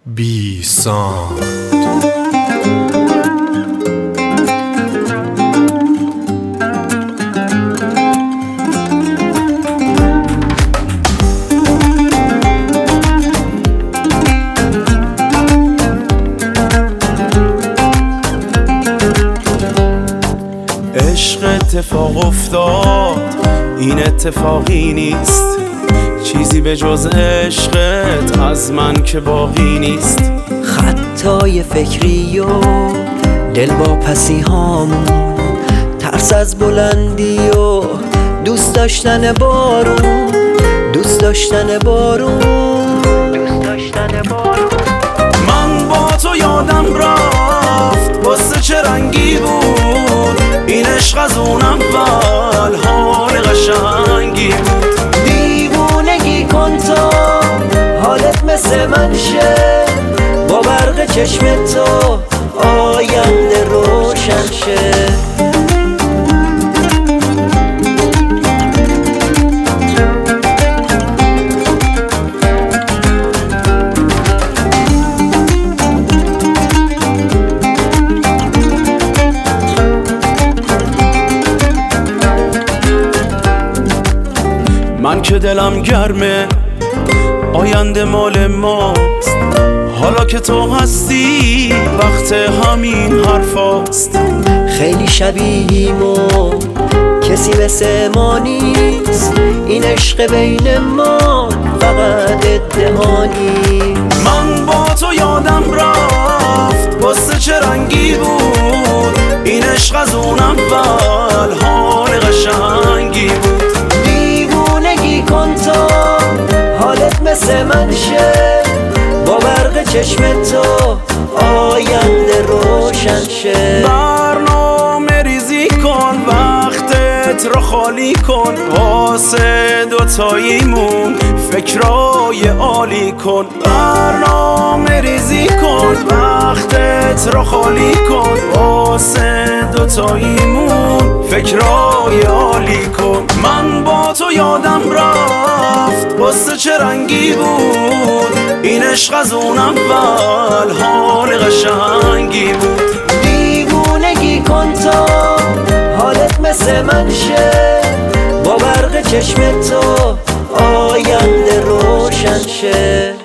بی سان عشق اتفاق افتاد، این اتفاقی نیست، چیزی به جز عشقت از من که باقی نیست. خطای فکری و دل با پسی هامون، ترس از بلندی و دوست داشتن بارون، دوست داشتن بارون، دوست داشتن بارون. من با تو یادم رفت قصه چه رنگی بود، این عشق از اون اول حال قشنگی بود. دیوونگی کن تا حالت مثل من شه، با برق چشم تو آینده روشن شه. من که دلم گرمه، آینده مال ماست، حالا که تو هستی وقت همین حرفاست. خیلی شبیهیم و کسی مثل ما نیست، این عشق بین ما فقط ادعا نیست. من با تو یادم رفت قصه چه رنگی بود، این عشق از اون اول حال قشنگی بود. دیوونگی کن تا حالت مثل من شه، با برق چشم تو آینده روشن شه. برنامه ریزی کن، وقتت رو خالی کن، واسه دوتاییمون فکرای عالی کن. برنامه ریزی کن، وقتت رو خالی کن، واسه دوتاییمون فکرای عالی کن. من با تو یادم رفت قصه چه رنگی بود، این عشق از اون اول حال قشنگی بود. دیوونگی کن تا حالت مثل من شه، با برق چشم تو آینده روشن شه.